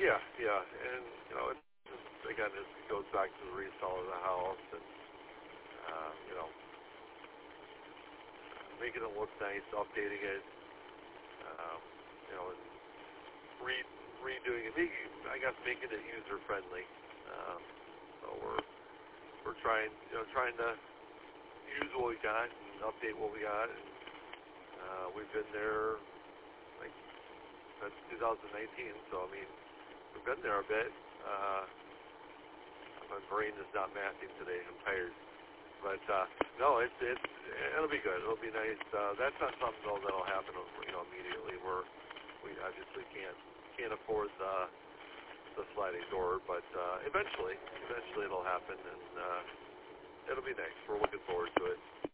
yeah, and again, it goes back to the resale of the house, and you know, making it look nice, updating it, you know, and redoing it, making it user friendly. So we're trying to use what we got and update what we got. And, we've been there like since 2019, so I mean we've been there a bit. My brain is not mathing today. I'm tired, but no, it'll be good. It'll be nice. That's not something though that'll happen immediately. We obviously can't afford the sliding door, but eventually it'll happen, and it'll be nice. We're looking forward to it.